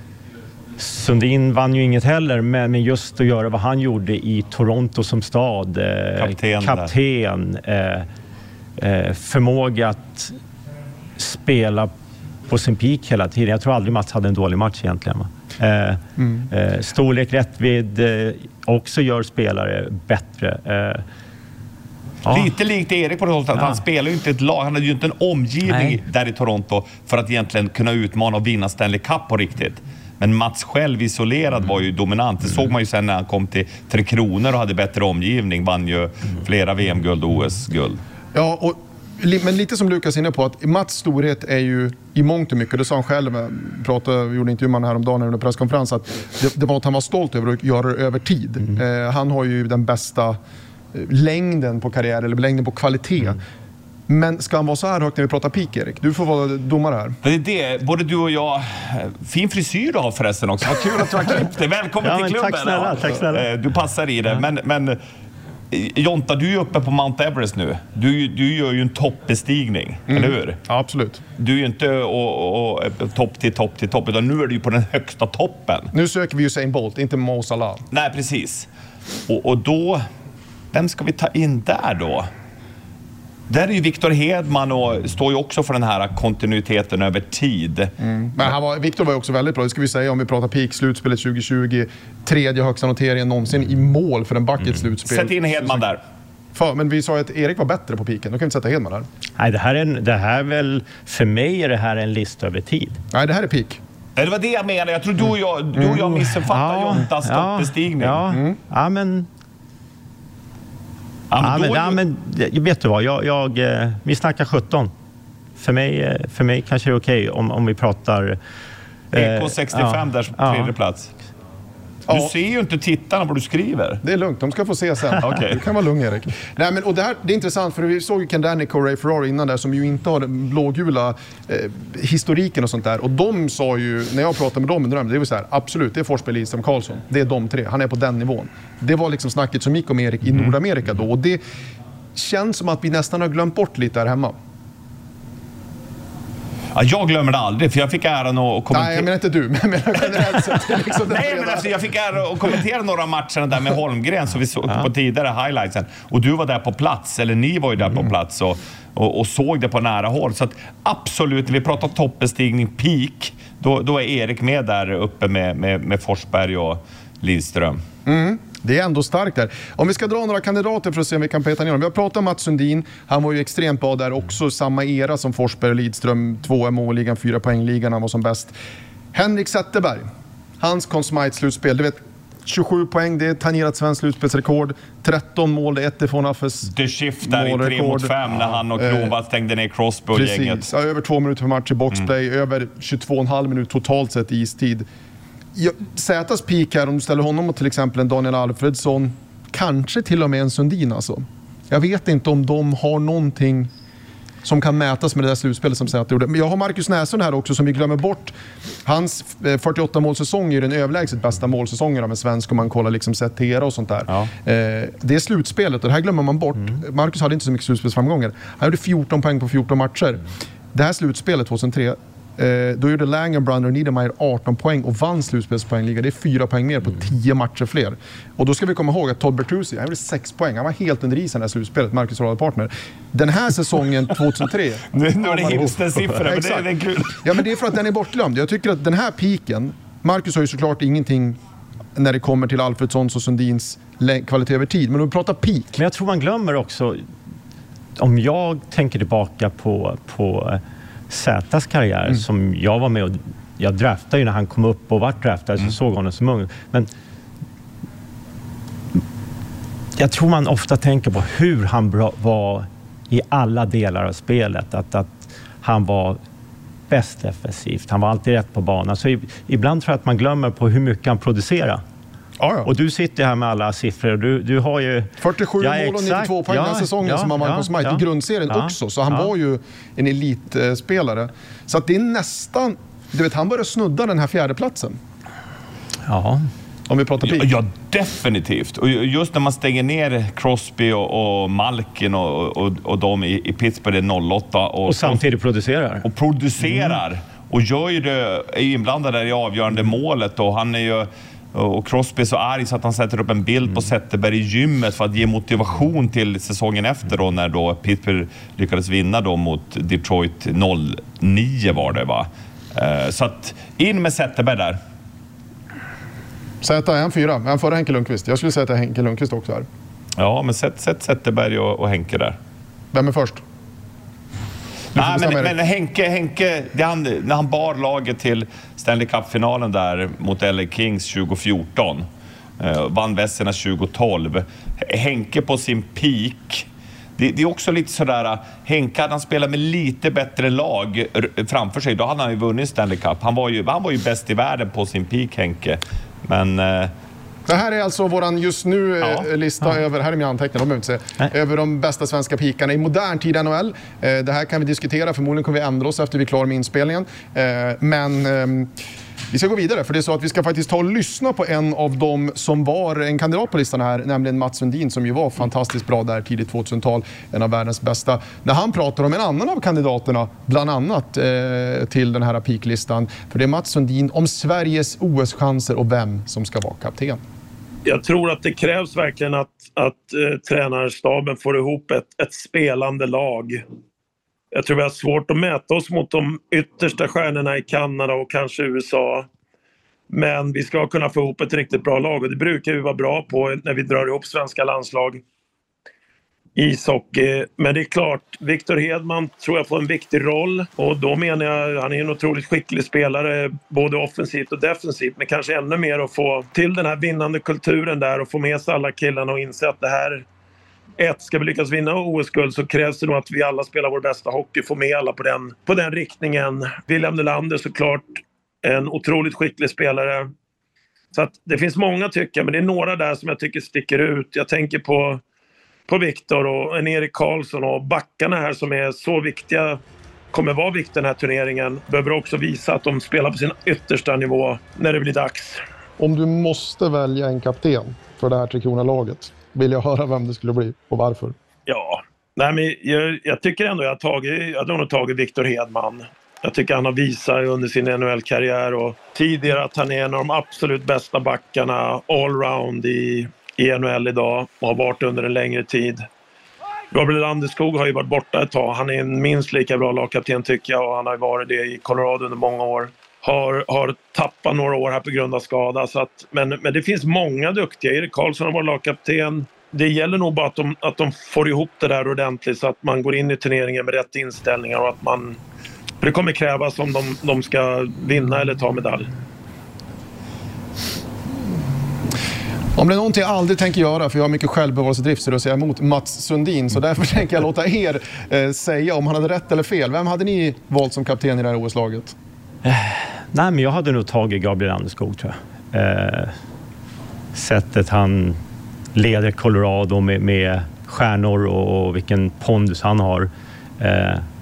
Sundin vann ju inget heller, men, men just att göra vad han gjorde i Toronto som stad. Eh, kapten. kapten eh, eh, förmåga att spela på sin peak hela tiden. Jag tror aldrig Mats hade en dålig match egentligen. Eh, mm. eh, storlek, rättvid, eh, också gör spelare bättre. Eh, ja. Lite likt Erik på det hållet att ja. han spelar ju inte ett lag. Han hade ju inte en omgivning Nej. där i Toronto för att egentligen kunna utmana och vinna Stanley Cup på riktigt. Men Mats själv isolerad mm. var ju dominant. Det mm. såg man ju sen när han kom till Tre Kronor och hade bättre omgivning. Vann ju mm. flera V M-guld och O S-guld. Ja, och men lite som Lukas är inne på, att Mats storhet är ju i mångt och mycket, det sa han själv, pratade, gjorde intervju med häromdagen under presskonferens, att det, det var att han var stolt över att göra det över tid. Mm. Eh, han har ju den bästa längden på karriär, eller längden på kvalitet. Mm. Men ska han vara så här högt när vi pratar peak, Erik? Du får vara domare här. Det är det, både du och jag. Fin frisyr du har förresten också. Vad kul att du har klippt dig. Välkommen ja, till klubben. Tack snälla, tack snälla. Du passar i det, ja. men... men Jonta, du är uppe på Mount Everest nu. Du, du gör ju en toppbestigning, mm. eller hur? Ja, absolut. Du är ju inte och, och, och, topp till topp till topp, utan nu är du ju på den högsta toppen. Nu söker vi ju Usain Bolt, inte Mo Salah. Nej, precis. Och, och då, vem ska vi ta in där då? Där är ju Victor Hedman och står ju också för den här kontinuiteten över tid. Mm. Men han var, Victor var ju också väldigt bra, det ska vi säga om vi pratar peak, slutspelet tjugo tjugo, tredje högsta noteringen någonsin i mål för en back i ett slutspel. Sätt in Hedman där. För, men vi sa ju att Erik var bättre på piken, då kan vi inte sätta Hedman där. Nej, det här är, en, det här väl, för mig är det här en lista över tid. Nej, det här är peak. Det var det jag menade, jag tror du och jag, du och jag missuppfattar ja, Jontas ja, toppbestigning. Ja, mm. ja men... Ja, men, ja, men, ja, men vet du vad, jag, jag, vi snackar sjutton. För mig, för mig kanske det är okej okay om, om vi pratar... E K sextiofem ja, där på tredje ja. plats. Du ja. ser ju inte tittarna vad du skriver. Det är lugnt, de ska få se sen. Okay. Du kan vara lugn, Erik. Nej, men, och det, här, det är intressant, för vi såg ju Ken Danica och Ray Ferrari innan där, som ju inte har den blågula eh, historiken och sånt där. Och de sa ju, när jag pratade med dem, det var så här, absolut, det är Forsberg, Lidström, Karlsson. Det är de tre, han är på den nivån. Det var liksom snacket som gick om Erik i Nordamerika då. Och det känns som att vi nästan har glömt bort lite här hemma. Ja, jag glömmer det aldrig, för jag fick äran att kommentera... Nej, jag menar inte du, men jag menar generellt sett. Liksom Nej, men alltså, jag fick äran att kommentera några matcher där med Holmgren som vi såg ja. på tidigare highlightsen. Och du var där på plats, eller ni var ju där mm. på plats och, och, och såg det på nära håll. Så att absolut, när vi pratar toppbestigning, peak, då, då är Erik med där uppe med, med, med Forsberg och Lidström. Mm. Det är ändå starkt där. Om vi ska dra några kandidater för att se om vi kan peta ner dem. Vi har pratat om Mats Sundin. Han var ju extremt bra där också. Samma era som Forsberg och Lidström. Två i målligan, fyra poängligan. Han var som bäst. Henrik Zetterberg. Hans Conn Smythe-slutspel. Du vet, tjugosju poäng. Det är tangerat svensk slutspelsrekord. tretton mål. Det är ett ifrån Affes Det skiftar i tre mot fem när han och Krova stängde ner Crosby och Precis. gänget. Ja, över två minuter per match i boxplay. Mm. Över tjugotvå och en halv minut totalt sett i istid. Zätas peak här, om du ställer honom mot till exempel en Daniel Alfredsson, kanske till och med en Sundin alltså. Jag vet inte om de har någonting som kan mätas med det där slutspelet som Zäta gjorde. Men jag har Marcus Näslund här också som vi glömmer bort. Hans fyrtioåtta målsäsong är den överlägset bästa målsäsongen av en svensk om man kollar liksom Zäta och sånt där. Ja. Eh, det är slutspelet och det här glömmer man bort. Mm. Marcus hade inte så mycket slutspelsframgångar. Han gjorde fjorton poäng på fjorton matcher. Mm. Det här slutspelet tjugohundratre, eh, då gjorde Langenbrunner och Niedermayer arton poäng och vann slutspelspoängliga. Det är fyra poäng mer på tio matcher fler. Och då ska vi komma ihåg att Todd Bertuzzi, han gjorde sex poäng. Han var helt under isen i det här slutspelet, Marcus radarpartner. Den här säsongen tjugohundratre... nu nu är det hipstersiffror, men det är, det är kul. Ja, men det är för att den är bortglömd. Jag tycker att den här piken, Marcus har ju såklart ingenting när det kommer till Alfredssons och Sundins kvalitet över tid. Men om vi pratar peak. Men jag tror man glömmer också, om jag tänker tillbaka på, på Zätas karriär mm. som jag var med och jag draftade ju när han kom upp och vart draftad mm. så såg honom som ung. Men jag tror man ofta tänker på hur han bra, var i alla delar av spelet. Att, att han var bäst defensivt. Han var alltid rätt på banan. Så ibland tror jag att man glömmer på hur mycket han producerar. Ja, ja. Och du sitter här med alla siffror. Du, du har ju... fyrtiosju ja, mål och nittiotvå poäng den säsongen ja, som han vann på Smite ja, i grundserien ja, också. Så han ja. var ju en elitspelare. Så att det är nästan... Du vet, han börjar snudda den här fjärdeplatsen. Ja. Om vi pratar peak. Ja, definitivt. Och just när man stänger ner Crosby och, och Malkin och, och, och de i, i Pittsburgh är noll åtta. Och, och samtidigt producerar. Och producerar. Mm. Och gör ju det, är inblandad där i avgörande målet. Och han är ju... Och Crosby är så arg så att han sätter upp en bild mm. på Zetterberg i gymmet för att ge motivation till säsongen efter då, när då Pittsburgh lyckades vinna då mot Detroit noll nio var det va. Uh, så att in med Zetterberg där. Zäta är en fyra, men före Henke Lundqvist. Jag skulle säga att det är Henke Lundqvist också här. Ja, men sätt, sätt Zetterberg och, och Henke där. Vem är först? Nej, men, men Henke, Henke det han, när han bar laget till Stanley Cup-finalen där mot L A Kings tjugo fjorton, eh, vann Vesserna tjugo tolv. Henke på sin peak, det, det är också lite sådär, Henke hade han spelat med lite bättre lag framför sig, då hade han ju vunnit Stanley Cup. Han var ju, han var ju bäst i världen på sin peak, Henke. Men... Eh, det här är alltså våran just nu ja. lista ja. över, här är min anteckning, de behöver inte se, över de bästa svenska pikarna i modern tid i N H L. Det här kan vi diskutera, förmodligen kommer vi ändra oss efter vi är klara med inspelningen. Men vi ska gå vidare, för det är så att vi ska faktiskt ta och lyssna på en av dem som var en kandidat på listan här, nämligen Mats Sundin, som ju var fantastiskt bra där tidigt tvåtusental, en av världens bästa. När han pratar om en annan av kandidaterna, bland annat eh, till den här peaklistan, för det är Mats Sundin om Sveriges O S-chanser och vem som ska vara kapten. Jag tror att det krävs verkligen att, att eh, tränarstaben får ihop ett, ett spelande lag. Jag tror vi har svårt att mäta oss mot de yttersta stjärnorna i Kanada och kanske U S A. Men vi ska kunna få ihop ett riktigt bra lag, och det brukar vi vara bra på när vi drar ihop svenska landslag. Ishockey. Men det är klart, Victor Hedman tror jag får en viktig roll, och då menar jag, han är en otroligt skicklig spelare både offensivt och defensivt, men kanske ännu mer att få till den här vinnande kulturen där och få med sig alla killarna och inse att det här, ett, ska vi lyckas vinna O S-guld så krävs det nog att vi alla spelar vår bästa hockey, få med alla på den, på den riktningen. William Nylander såklart, en otroligt skicklig spelare. Så att det finns många tycker, men det är några där som jag tycker sticker ut. Jag tänker på på Victor och en Erik Karlsson, och backarna här som är så viktiga, kommer vara viktiga den här turneringen, behöver också visa att de spelar på sin yttersta nivå när det blir dags. Om du måste välja en kapten för det här Tre Kronor-laget, vill jag höra vem det skulle bli och varför? Ja, nej men jag, jag tycker ändå jag har tagit, jag har nog tagit Victor Hedman. Jag tycker han har visat under sin N H L-karriär och tidigare att han är en av de absolut bästa backarna allround i i N H L idag och har varit under en längre tid. Gabriel Landeskog har ju varit borta ett tag. Han är en minst lika bra lagkapten tycker jag, och han har ju varit det i Colorado under många år. Har, har tappat några år här på grund av skada. Så att, men, men det finns många duktiga. Erik Karlsson har varit lagkapten. Det gäller nog bara att de, att de får ihop det där ordentligt så att man går in i turneringen med rätt inställningar, och att man, för det kommer krävas om de, de ska vinna eller ta medalj. Om det är någonting jag aldrig tänker göra, för jag har mycket självbevarelsedrift, så då säger jag emot Mats Sundin. Så därför tänker jag låta er eh, säga om han hade rätt eller fel. Vem hade ni valt som kapten i det här O S-laget? Eh, nej, men jag hade nog tagit Gabriel Landeskog, tror jag. Eh, sättet han leder Colorado med, med stjärnor och, och vilken pondus han har. Eh,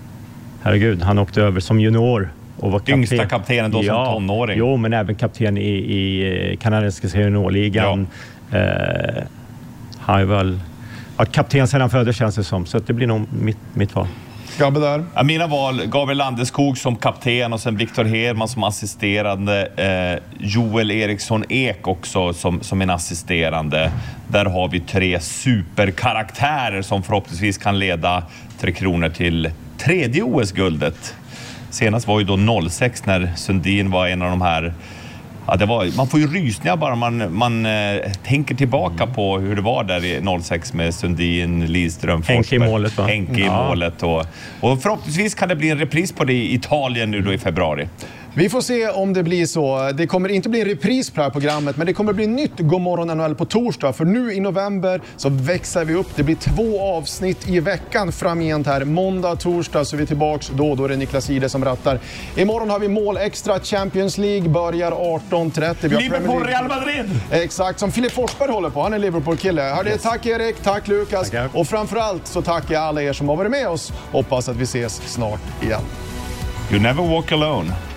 herregud, han åkte över som junior och var kapten. Yngsta kaptenen då ja, som tonåring. Jo, men även kapten i, i kanadensiska juniorligan. Ja. Eh, han är väl ja, kapten sedan han föddes, känns det som. Så det blir nog mitt, mitt val. Gabbe där. Ja, mina val, Gabriel Landeskog som kapten och sen Victor Hedman som assisterande. Eh, Joel Eriksson Ek också som, som en assisterande. Där har vi tre superkaraktärer som förhoppningsvis kan leda Tre Kronor till tredje O S-guldet. Senast var ju då noll sex när Sundin var en av de här. Ja, det var, man får ju rysningar bara man, man eh, tänker tillbaka på hur det var där i noll sex med Sundin, Lidström, Forsberg. Henke i målet, va? Henke i ja. målet. Och, och förhoppningsvis kan det bli en repris på det i Italien nu då i februari. Vi får se om det blir så. Det kommer inte bli en repris på det här programmet, men det kommer bli nytt Godmorgon N H L på torsdag. För nu i november så växer vi upp. Det blir två avsnitt i veckan framgent här. Måndag, torsdag så är vi tillbaks. Då, då är det Niklas Ide som rattar. Imorgon har vi mål extra. Champions League börjar arton trettio. Liverpool, Real Madrid! Exakt, som Filip Forsberg håller på. Han är Liverpool-kille. Hörde, yes. Tack Erik, tack Lukas. Tack. Och framförallt så tackar jag alla er som har varit med oss. Hoppas att vi ses snart igen. You never walk alone.